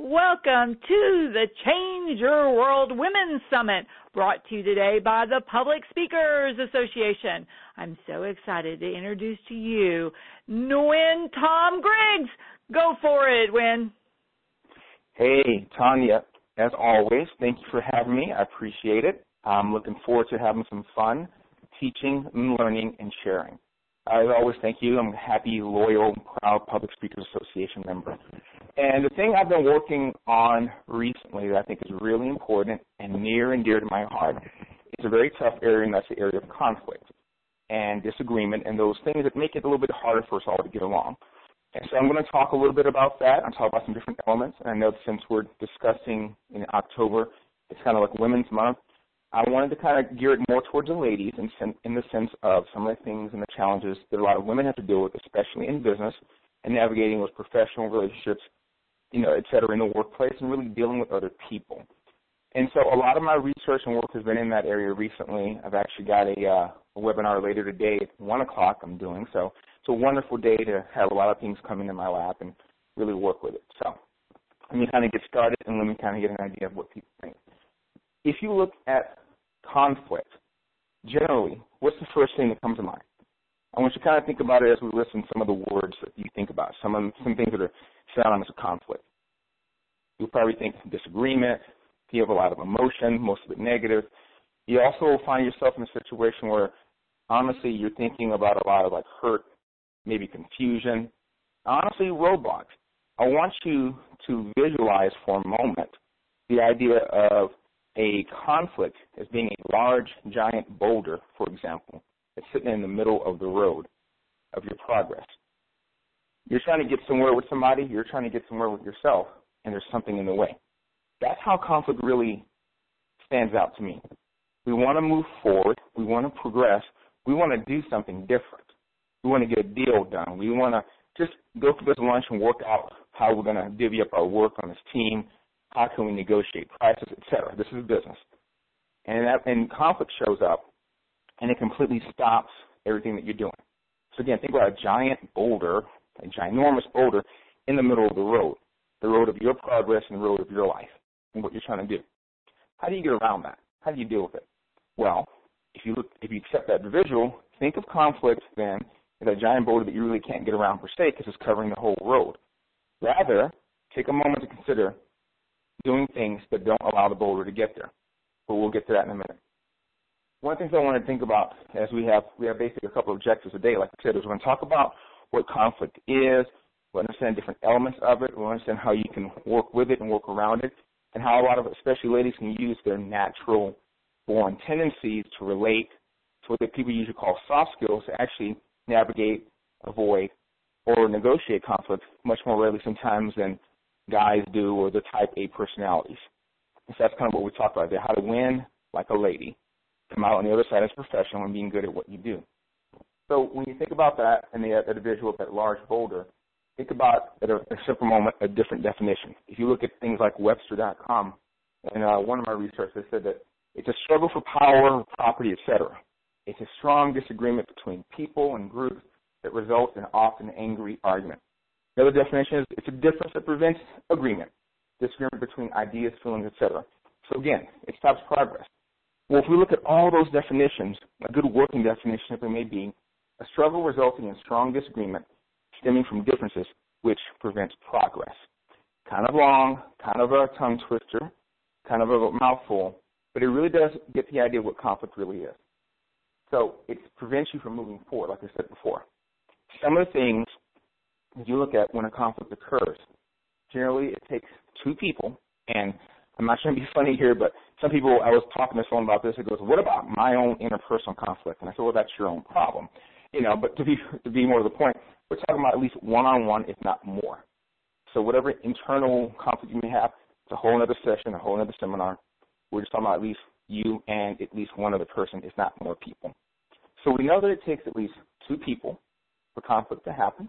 Welcome to the Change Your World Women's Summit, brought to you today by the Public Speakers Association. I'm so excited to introduce to you Wynn Tom Griggs. Go for it, Wynn. Hey, Tanya, as always, thank you for having me. I appreciate it. I'm looking forward to having some fun teaching and learning and sharing. As always, thank you. I'm a happy, loyal, proud Public Speakers Association member. And the thing I've been working on recently that I think is really important and near and dear to my heart is a very tough area, and that's the area of conflict and disagreement and those things that make it a little bit harder for us all to get along. And so I'm going to talk a little bit about that. I'm talking about some different elements. And I know since we're discussing in October, it's kind of like Women's Month, I wanted to kind of gear it more towards the ladies in the sense of some of the things and the challenges that a lot of women have to deal with, especially in business and navigating those professional relationships, et cetera, in the workplace and really dealing with other people. And so a lot of my research and work has been in that area recently. I've actually got a webinar later today at 1 o'clock I'm doing. So it's a wonderful day to have a lot of things come into my lap and really work with it. So let me kind of get started and let me kind of get an idea of what people think. If you look at conflict, generally, what's the first thing that comes to mind? I want you to kind of think about it as we listen to some of the words that you think about, some things that are synonymous with conflict. You'll probably think disagreement, you have a lot of emotion, most of it negative. You also will find yourself in a situation where, honestly, you're thinking about a lot of like hurt, maybe confusion, honestly, roadblocks. I want you to visualize for a moment the idea of a conflict as being a large, giant boulder, for example, that's sitting in the middle of the road of your progress. You're trying to get somewhere with somebody, you're trying to get somewhere with yourself, and there's something in the way. That's how conflict really stands out to me. We want to move forward, we want to progress, we want to do something different. We want to get a deal done. We want to just go for this lunch and work out how we're going to divvy up our work on this team. How can we negotiate prices, et cetera? This is business. And conflict shows up, and it completely stops everything that you're doing. So, again, think about a giant boulder, a ginormous boulder in the middle of the road of your progress and the road of your life and what you're trying to do. How do you get around that? How do you deal with it? Well, if you accept that visual, think of conflict then as a giant boulder that you really can't get around per se because it's covering the whole road. Rather, take a moment to consider doing things that don't allow the boulder to get there. But we'll get to that in a minute. One of the things I want to think about as we have basically a couple of objectives today, like I said, is we're going to talk about what conflict is, we'll understand different elements of it, we'll understand how you can work with it and work around it, and how a lot of, especially ladies, can use their natural born tendencies to relate to what people usually call soft skills to actually navigate, avoid, or negotiate conflict much more readily sometimes than guys do or the type A personalities. So that's kind of what we talked about there, how to win like a lady, come out on the other side as a professional and being good at what you do. So when you think about that and the visual of that large boulder, think about at a simple moment a different definition. If you look at things like Webster.com, and one of my researchers said that it's a struggle for power, property, etc. It's a strong disagreement between people and groups that results in often angry argument. The other definition is it's a difference that prevents agreement, disagreement between ideas, feelings, etc. So again, it stops progress. Well, if we look at all those definitions, a good working definition simply may be a struggle resulting in strong disagreement stemming from differences which prevents progress. Kind of long, kind of a tongue twister, kind of a mouthful, but it really does get the idea of what conflict really is. So it prevents you from moving forward, like I said before. Some of the things you look at when a conflict occurs, generally it takes two people, and I'm not trying to be funny here, but some people, I was talking to someone about this, it goes, what about my own interpersonal conflict? And I said, well, that's your own problem. But to be more to the point, we're talking about at least one-on-one, if not more. So whatever internal conflict you may have, it's a whole other session, a whole other seminar. We're just talking about at least you and at least one other person, if not more people. So we know that it takes at least two people for conflict to happen.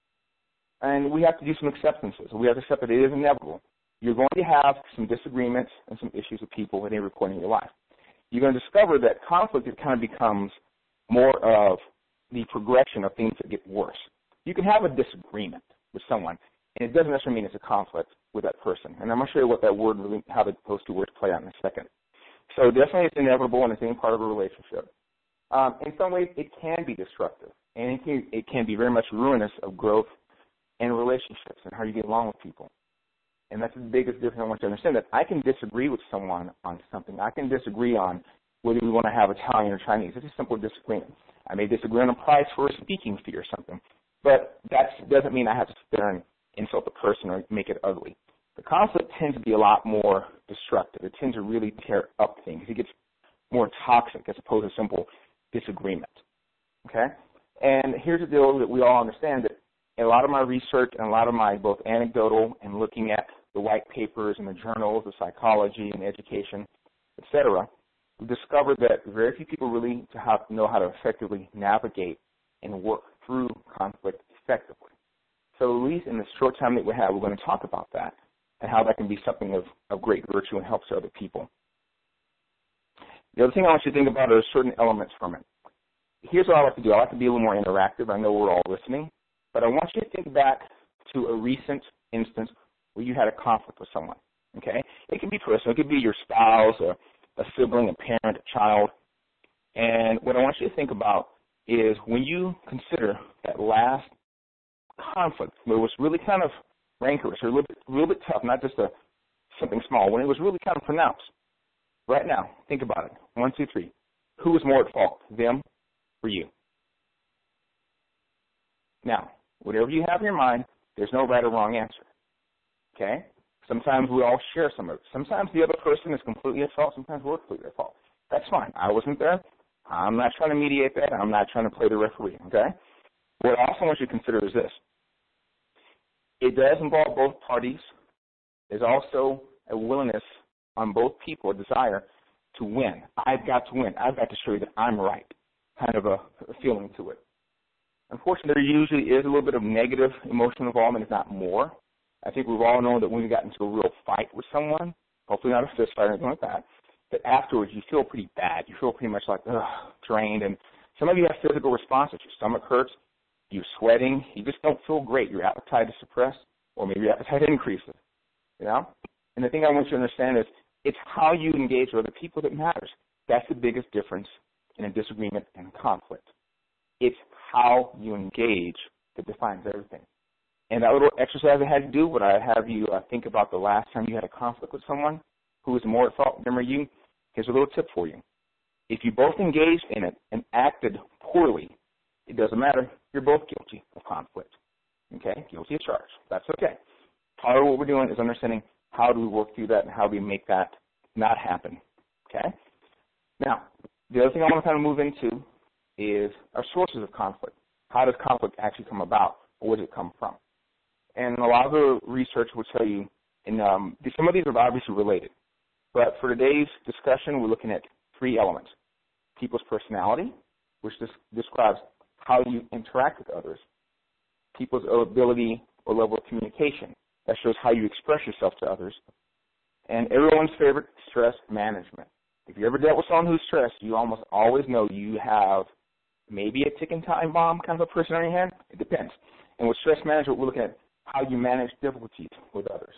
And we have to do some acceptances. We have to accept that it is inevitable. You're going to have some disagreements and some issues with people at any point in your life. You're going to discover that conflict kind of becomes more of the progression of things that get worse. You can have a disagreement with someone, and it doesn't necessarily mean it's a conflict. with that person. And I'm going to show you what that word really, how those two words play out in a second. So definitely it's inevitable and it's any part of a relationship. In some ways, it can be destructive, and it can be very much ruinous of growth and relationships and how you get along with people. And that's the biggest difference I want you to understand, that I can disagree with someone on something. I can disagree on whether we want to have Italian or Chinese. It's a simple disagreement. I may disagree on a price for a speaking fee or something, but that doesn't mean I have to sit there and insult the person or make it ugly. The conflict tends to be a lot more destructive. It tends to really tear up things. It gets more toxic as opposed to simple disagreement. Okay? And here's the deal that we all understand, that in a lot of my research and a lot of my both anecdotal and looking at the white papers and the journals of psychology and education, etc., we've discovered that very few people really know how to effectively navigate and work through conflict effectively. So at least in the short time that we have, we're going to talk about that and how that can be something of great virtue and helps other people. The other thing I want you to think about are certain elements from it. Here's what I like to do. I like to be a little more interactive. I know we're all listening, but I want you to think back to a recent instance where you had a conflict with someone, okay? It can be personal. It could be your spouse, a sibling, a parent, a child. And what I want you to think about is when you consider that last conflict where it was really kind of rancorous or a little bit tough, not just something small, when it was really kind of pronounced. Right now, think about it. 1, 2, 3. Who was more at fault, them or you? Now, whatever you have in your mind, there's no right or wrong answer. Okay? Sometimes we all share some of it. Sometimes the other person is completely at fault. Sometimes we're completely at fault. That's fine. I wasn't there. I'm not trying to mediate that. I'm not trying to play the referee. Okay? What I also want you to consider is this. It does involve both parties. There's also a willingness on both people, a desire to win. I've got to win. I've got to show you that I'm right. Kind of a feeling to it. Unfortunately, there usually is a little bit of negative emotional involvement, if not more. I think we've all known that when we got into a real fight with someone, hopefully not a fist fight or anything like that afterwards you feel pretty bad. You feel pretty much like, drained. And some of you have physical responses. Your stomach hurts. You're sweating. You just don't feel great. Your appetite is suppressed, or maybe your appetite increases. You know? And the thing I want you to understand is it's how you engage with other people that matters. That's the biggest difference in a disagreement and conflict. It's how you engage that defines everything. And that little exercise I had to do, what I have you think about the last time you had a conflict with someone who was more at fault, them or you, here's a little tip for you. If you both engaged in it and acted poorly, it doesn't matter. You're both guilty of conflict. Okay? Guilty of charge. That's okay. Part of what we're doing is understanding how do we work through that and how do we make that not happen. Okay? Now, the other thing I want to kind of move into is our sources of conflict. How does conflict actually come about, or where does it come from? And a lot of the research will tell you, and some of these are obviously related. But for today's discussion, we're looking at 3 elements. People's personality, which describes how you interact with others. People's ability or level of communication. That shows how you express yourself to others. And everyone's favorite, stress management. If you ever dealt with someone who's stressed, you almost always know you have maybe a ticking time bomb kind of a person on your hand. It depends. And with stress management, we're looking at how you manage difficulties with others.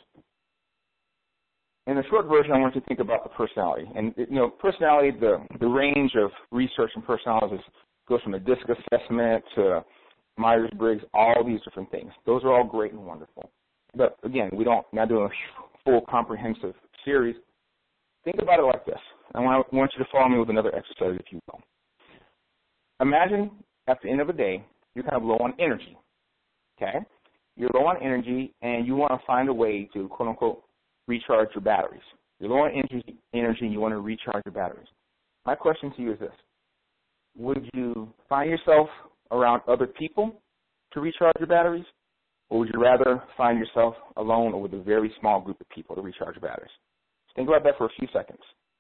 In the short version, I want you to think about the personality. And, personality, the range of research and personalities goes from a DISC assessment to Myers-Briggs, all these different things. Those are all great and wonderful. But, again, not doing a full comprehensive series. Think about it like this. I want you to follow me with another exercise, if you will. Imagine at the end of the day, you're kind of low on energy, okay? You're low on energy, and you want to find a way to, quote-unquote, recharge your batteries. You're low on energy, and you want to recharge your batteries. My question to you is this. Would you find yourself around other people to recharge your batteries, or would you rather find yourself alone or with a very small group of people to recharge your batteries? Think about that for a few seconds.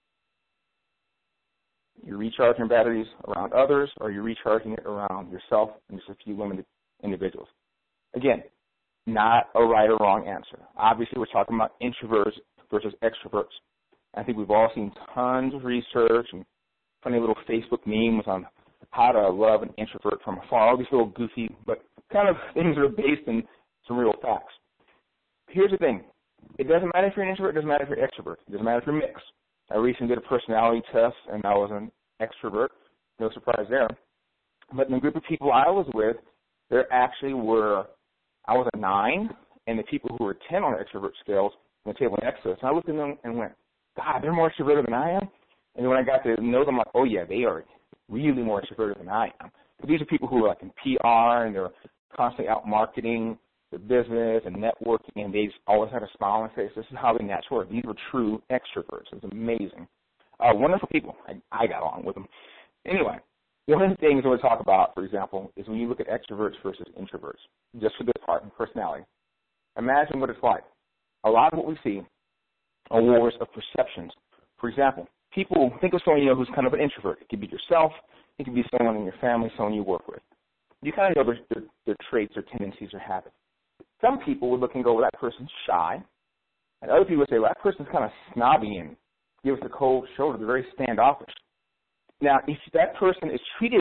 You're recharging batteries around others, or you're recharging it around yourself and just a few limited individuals. Again, not a right or wrong answer. Obviously, we're talking about introverts versus extroverts. I think we've all seen tons of research and funny little Facebook memes on how to love an introvert from afar. All these little goofy, but kind of things that are based in some real facts. Here's the thing. It doesn't matter if you're an introvert. It doesn't matter if you're extrovert. It doesn't matter if you're mixed. I recently did a personality test, and I was an extrovert. No surprise there. But in the group of people I was with, there actually were, I was a 9, and the people who were 10 on the extrovert scales on the table next to us, and I looked at them and went, God, they're more extroverted than I am. And then when I got to know them, I'm like, oh, yeah, they are really more extroverted than I am. But these are people who are like in PR, and they're constantly out marketing their business and networking, and they just always had a smile on their face. This is how they naturally are. These were true extroverts. It was amazing. Wonderful people. I got along with them. Anyway, one of the things I want to talk about, for example, is when you look at extroverts versus introverts, just for this part in personality. Imagine what it's like. A lot of what we see are wars of perceptions. For example, people think of someone you know who's kind of an introvert. It could be yourself. It could be someone in your family, someone you work with. You kind of know their traits or tendencies or habits. Some people would look and go, well, that person's shy. And other people would say, well, that person's kind of snobby and gives the cold shoulder. They're very standoffish. Now, if that person is treated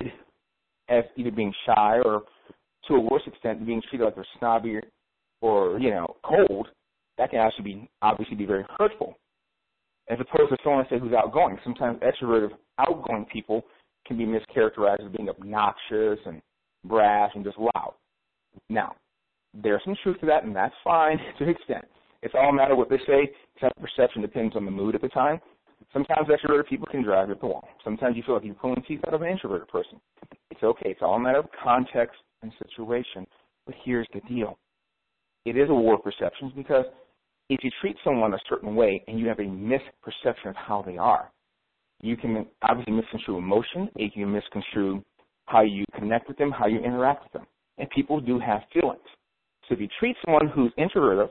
as either being shy or, to a worse extent, being treated like they're snobby or cold, that can actually obviously be very hurtful. As opposed to someone, say, who's outgoing. Sometimes extroverted, outgoing people can be mischaracterized as being obnoxious and brash and just loud. Now, there's some truth to that, and that's fine to an extent. It's all a matter of what they say. Perception depends on the mood at the time. Sometimes extroverted people can drive you up the wall. Sometimes you feel like you're pulling teeth out of an introverted person. It's okay. It's all a matter of context and situation. But here's the deal. It is a war of perceptions because if you treat someone a certain way and you have a misperception of how they are, you can obviously misconstrue emotion. You can misconstrue how you connect with them, how you interact with them. And people do have feelings. So if you treat someone who's introverted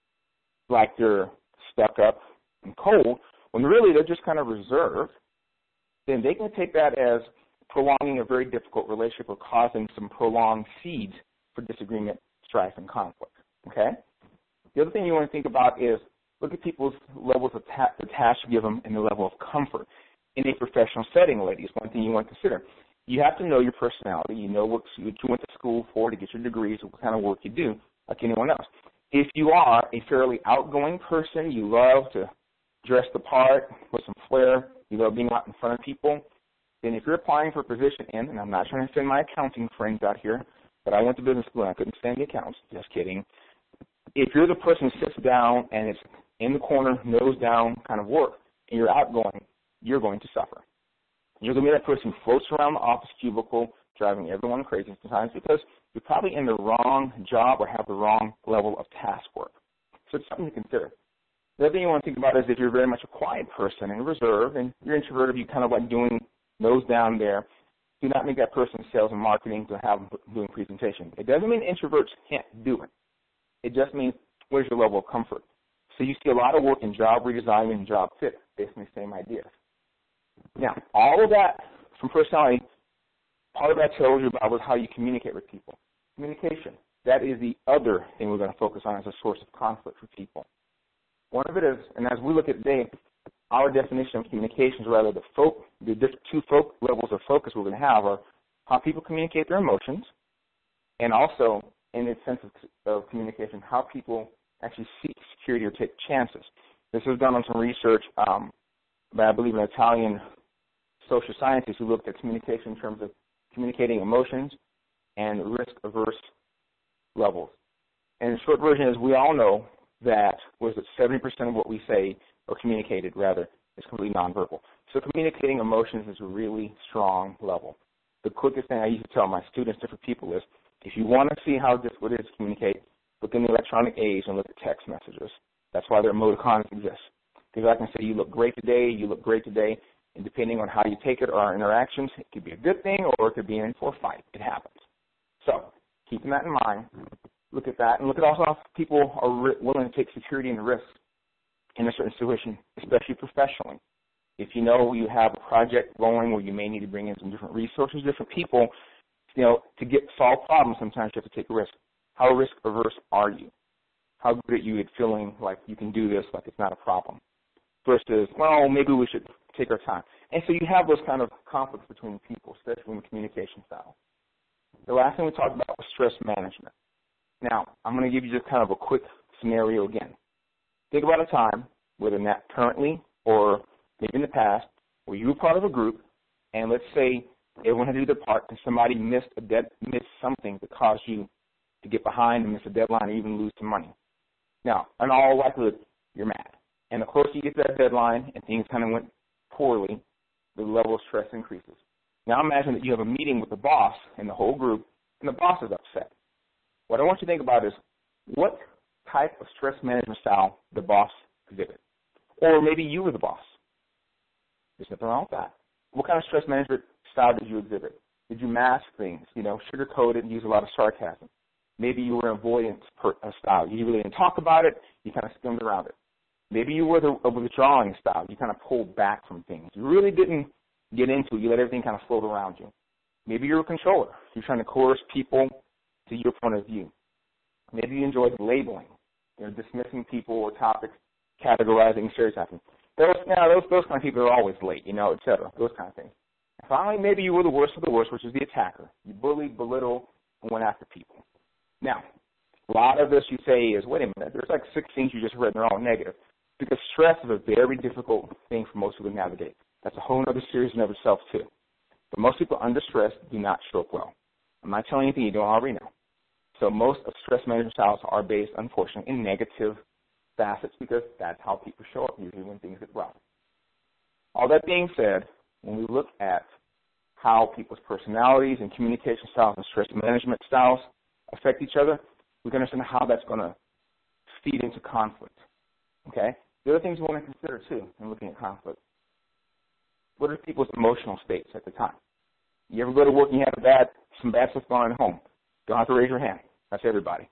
like they're stuck up and cold, when really they're just kind of reserved, then they can take that as prolonging a very difficult relationship or causing some prolonged seeds for disagreement, strife, and conflict. Okay? The other thing you want to think about is look at people's levels of the task you give them and the level of comfort. In a professional setting, ladies, one thing you want to consider. You have to know your personality. You know what you went to school for to get your degrees, what kind of work you do, like anyone else. If you are a fairly outgoing person, you love to dress the part with some flair, you love being out in front of people, then if you're applying for a position and I'm not trying to offend my accounting friends out here, but I went to business school and I couldn't stand the accounts, just kidding. If you're the person who sits down and it's in the corner, nose down kind of work, and you're outgoing, you're going to suffer. You're going to be that person who floats around the office cubicle, driving everyone crazy sometimes because you're probably in the wrong job or have the wrong level of task work. So it's something to consider. The other thing you want to think about is if you're very much a quiet person and reserved and you're introverted, you kind of like doing nose down there, do not make that person sales and marketing to have them doing presentation. It doesn't mean introverts can't do it. It just means where's your level of comfort. So you see a lot of work in job redesign and job fit based on the same ideas. Now, all of that from personality, part of that tells you about how you communicate with people. Communication, that is the other thing we're going to focus on as a source of conflict for people. One of it is, and as we look at today, our definition of communication is rather the two levels of focus we're going to have are how people communicate their emotions and also, in the sense of communication, how people actually seek security or take chances. This was done on some research by, I believe, an Italian social scientist who looked at communication in terms of communicating emotions and risk-averse levels. And the short version is we all know that 70% of what we say or communicated, rather, is completely nonverbal. So communicating emotions is a really strong level. The quickest thing I used to tell my students, different people, is if you want to see how difficult it is to communicate, look in the electronic age and look at text messages. That's why their emoticons exist. Because I can say, you look great today, and depending on how you take it or our interactions, it could be a good thing or it could be in for a fight. It happens. So keeping that in mind, look at that, and look at also how people are willing to take security and risks in a certain situation, especially professionally. If you know you have a project going where you may need to bring in some different resources, different people, to solve problems, sometimes you have to take a risk. How risk-averse are you? How good are you at feeling like you can do this, like it's not a problem? Versus, well, maybe we should take our time. And so you have those kind of conflicts between people, especially in the communication style. The last thing we talked about was stress management. Now, I'm going to give you just kind of a quick scenario again. Think about a time, whether not currently or maybe in the past, where you were part of a group, and let's say everyone had to do their part, and somebody missed something that caused you to get behind and miss a deadline or even lose some money. Now, in all likelihood, you're mad. And the closer you get to that deadline and things kind of went poorly, the level of stress increases. Now imagine that you have a meeting with the boss and the whole group, and the boss is upset. What I want you to think about is what type of stress management style the boss exhibit. Or maybe you were the boss. There's nothing wrong with that. What kind of stress management style did you exhibit? Did you mask things, sugarcoat it and use a lot of sarcasm? Maybe you were an avoidance style. You really didn't talk about it. You kind of skimmed around it. Maybe you were a withdrawing style. You kind of pulled back from things. You really didn't get into it. You let everything kind of float around you. Maybe you're a controller. You're trying to coerce people to your point of view. Maybe you enjoyed labeling, dismissing people or topics, categorizing, stereotyping. Those kind of people are always late, et cetera, those kind of things. And finally, maybe you were the worst of the worst, which is the attacker. You bullied, belittled, and went after people. Now, a lot of this you say is, wait a minute, there's like 6 things you just read, and they're all negative. Because stress is a very difficult thing for most people to navigate. That's a whole other series in of itself, too. But most people under stress do not show up well. I'm not telling you anything you don't already know. So most of stress management styles are based, unfortunately, in negative facets because that's how people show up usually when things get rough. All that being said, when we look at how people's personalities and communication styles and stress management styles affect each other, we can understand how that's going to feed into conflict. Okay? The other things we want to consider, too, in looking at conflict. What are people's emotional states at the time? You ever go to work and you have some bad stuff going on at home? Don't have to raise your hand. That's everybody.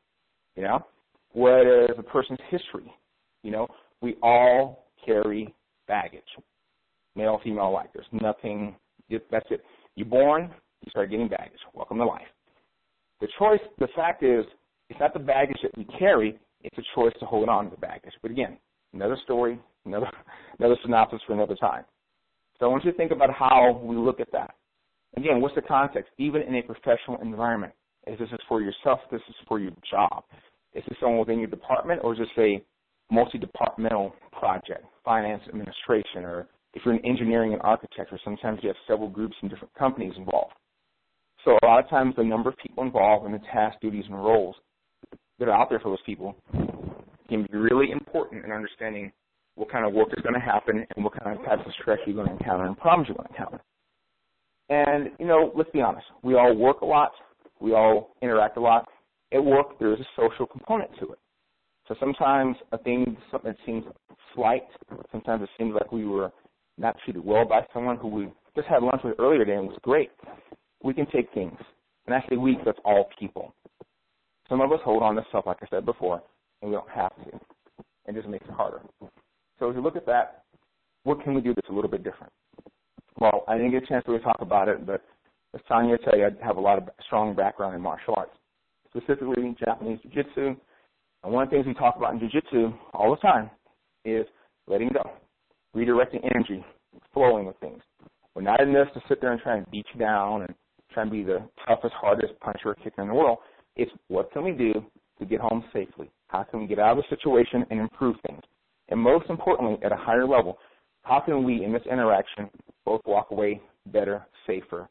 What is a person's history? We all carry baggage, male, female alike. There's nothing, that's it. You're born, you start getting baggage. Welcome to life. The fact is, it's not the baggage that we carry, it's a choice to hold on to the baggage. But again, another story, another synopsis for another time. So I want you to think about how we look at that. Again, what's the context? Even in a professional environment, is this for yourself, this is for your job? Is this someone within your department, or is this a multi-departmental project, finance, administration, or if you're in engineering and architecture, sometimes you have several groups and different companies involved. So a lot of times the number of people involved in the tasks, duties, and roles that are out there for those people can be really important in understanding what kind of work is going to happen and what kind of types of stress you're going to encounter and problems you're going to encounter. And, let's be honest. We all work a lot. We all interact a lot. At work, there is a social component to it. So sometimes something that seems slight, sometimes it seems like we were not treated well by someone who we just had lunch with earlier today and was great. We can take things. And I say we, that's all people. Some of us hold on to stuff, like I said before, and we don't have to. It just makes it harder. So as you look at that, what can we do that's a little bit different? Well, I didn't get a chance to really talk about it, but as Tanya tell you, I have a lot of strong background in martial arts, specifically Japanese jiu-jitsu. And one of the things we talk about in jiu-jitsu all the time is letting go, redirecting energy, flowing with things. We're not in this to sit there and try and beat you down and try and be the toughest, hardest puncher or kicker in the world. It's what can we do to get home safely? How can we get out of the situation and improve things? And most importantly, at a higher level, how can we, in this interaction, both walk away better, safer,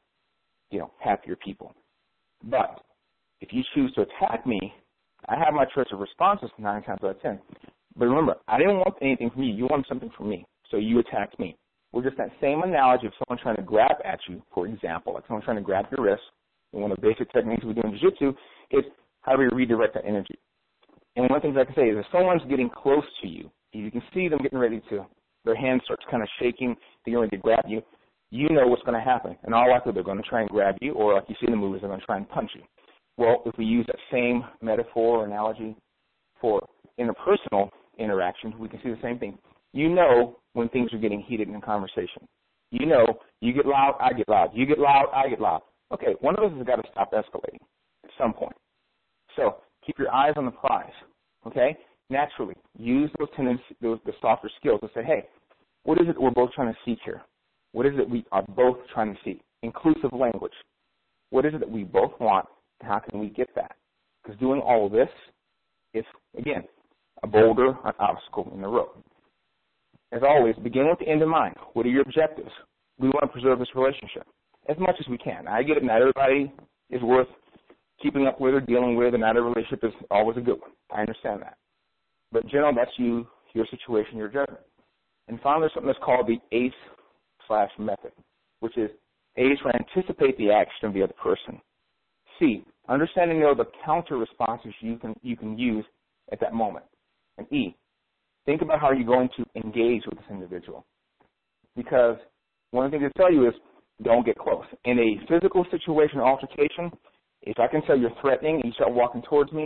happier people? But if you choose to attack me, I have my choice of responses 9 times out of 10. But remember, I didn't want anything from you. You wanted something from me, so you attacked me. We're just that same analogy of someone trying to grab at you, for example, like someone trying to grab your wrist. And one of the basic techniques we do in jiu-jitsu is how do we redirect that energy. And one of the things I can say is if someone's getting close to you, if you can see them getting ready to, their hand starts kind of shaking, they're going to grab you, you know what's going to happen. And all likely they're going to try and grab you, or like you see in the movies, they're going to try and punch you. Well, if we use that same metaphor or analogy for interpersonal interactions, we can see the same thing. You know when things are getting heated in a conversation. You know, you get loud, I get loud. You get loud, I get loud. Okay, one of us has got to stop escalating at some point. So keep your eyes on the prize, okay? Naturally, use those tendencies, the softer skills to say, hey, what is it we're both trying to seek here? What is it we are both trying to seek? Inclusive language. What is it that we both want, and how can we get that? Because doing all of this is, again, a boulder, an obstacle in the road. As always, begin with the end in mind. What are your objectives? We want to preserve this relationship as much as we can. I get it. Not everybody is worth keeping up with or dealing with, and not every relationship is always a good one. I understand that. But in general, that's you, your situation, your judgment. And finally, there's something that's called the ACE/method, which is A, try to anticipate the action of the other person. C, understand and know the counter responses you can use at that moment. And E, think about how you're going to engage with this individual. Because one of the things they tell you is don't get close. In a physical situation or altercation, if I can tell you're threatening and you start walking towards me,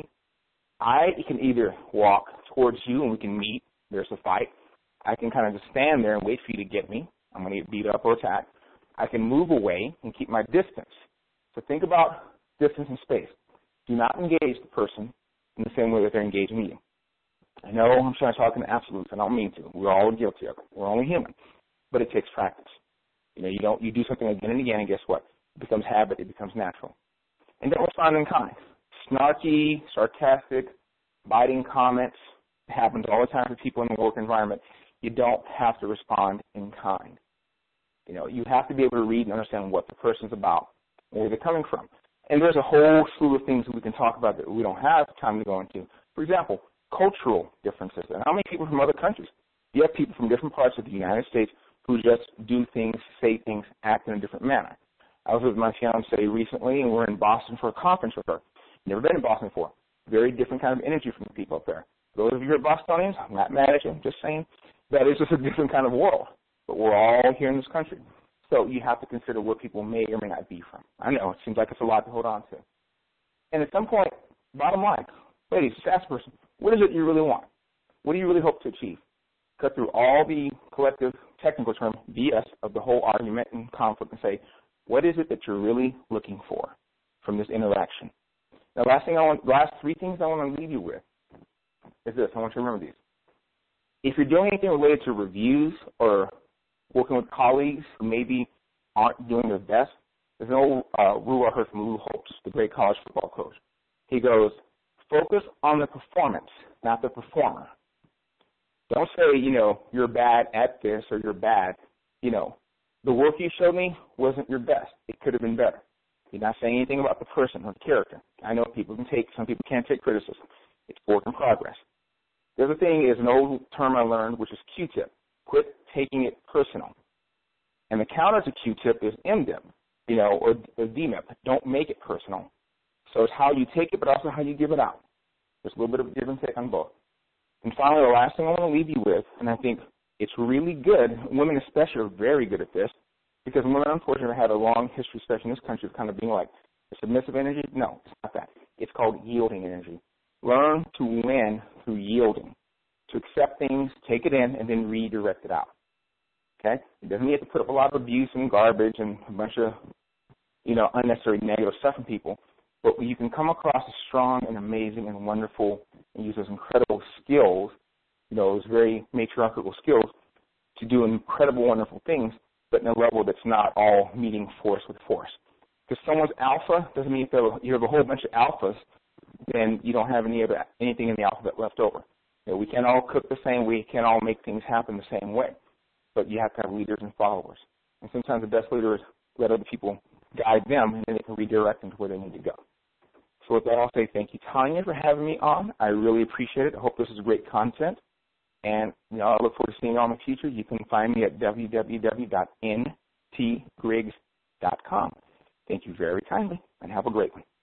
I can either walk towards you and we can meet, there's a fight. I can kind of just stand there and wait for you to get me. I'm going to get beat up or attacked. I can move away and keep my distance. So think about distance and space. Do not engage the person in the same way that they're engaging you. I know I'm trying to talk in absolutes. I don't mean to. We're all guilty of it. We're only human. But it takes practice. You do something again and again, and guess what? It becomes habit. It becomes natural. And don't respond in kind. Snarky, sarcastic, biting comments happens all the time for people in the work environment. You don't have to respond in kind. You have to be able to read and understand what the person's about, where they're coming from. And there's a whole slew of things that we can talk about that we don't have time to go into. For example, cultural differences. And how many people from other countries? You have people from different parts of the United States who just do things, say things, act in a different manner. I was with my fiancée recently, and we're in Boston for a conference with her. Never been in Boston before. Very different kind of energy from the people up there. Those of you who are Bostonians, I'm not mad at you. I'm just saying that is just a different kind of world. But we're all here in this country. So you have to consider where people may or may not be from. I know, it seems like it's a lot to hold on to. And at some point, bottom line, ladies, just ask the person, what is it you really want? What do you really hope to achieve? Cut through all the collective technical term BS of the whole argument and conflict and say, what is it that you're really looking for from this interaction? Now, last three things I want to leave you with is this. I want you to remember these. If you're doing anything related to reviews or working with colleagues who maybe aren't doing their best, there's an old rule I heard from Lou Holtz, the great college football coach. He goes, focus on the performance, not the performer. Don't say, you're bad at this or you're bad. The work you showed me wasn't your best. It could have been better. You're not saying anything about the person or the character. I know some people can't take criticism. It's work in progress. The other thing is an old term I learned, which is Q-tip. Quit taking it personal. And the counter to Q-tip is MDIP, or DMIP. Don't make it personal. So it's how you take it, but also how you give it out. There's a little bit of a give and take on both. And finally, the last thing I want to leave you with, and I think it's really good, women especially are very good at this, because women, unfortunately, have a long history, especially in this country, of kind of being like the submissive energy. No, it's not that. It's called yielding energy. Learn to win through yielding, to accept things, take it in, and then redirect it out. Okay? It doesn't mean you have to put up a lot of abuse and garbage and a bunch of, unnecessary negative stuff in people, but you can come across as strong and amazing and wonderful and use those incredible skills, those very matriarchal skills to do incredible, wonderful things, but in a level that's not all meeting force with force. Because someone's alpha doesn't mean if you have a whole bunch of alphas, then you don't have anything in the alphabet left over. We can't all cook the same way. We can't all make things happen the same way. But you have to have leaders and followers. And sometimes the best leaders let other people guide them, and then they can redirect them to where they need to go. So with that, I'll say thank you, Tanya, for having me on. I really appreciate it. I hope this is great content. And I look forward to seeing you all in the future. You can find me at www.ntgriggs.com. Thank you very kindly, and have a great one.